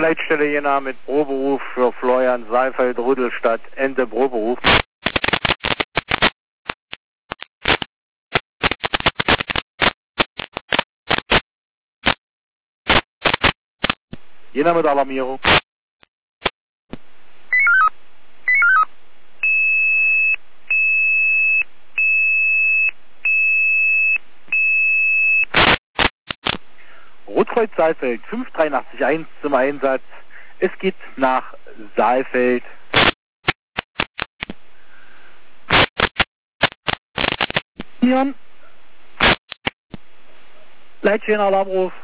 Leitstelle Jena mit Proberuf für Florian Saalfeld, Rüttelstadt, Ende Proberuf. Jena mit Alarmierung. Rotkreuz Saalfeld 5381 zum Einsatz. Es geht nach Saalfeld. Leitstelle Alarmruf.